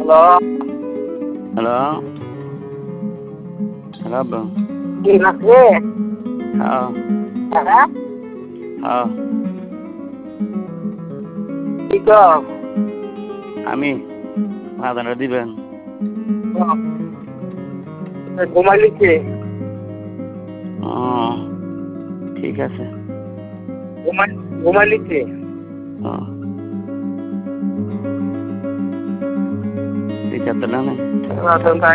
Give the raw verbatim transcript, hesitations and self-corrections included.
hello hello hello আব্বু কি আছে হ্যাঁ হ্যাঁ হ্যাঁ কি কর আমি আদানটা দিবেন ঘুমাইলিছে ও ঠিক আছে ঘুমাই ঘুমাইলিছে ও ঠিক আছে না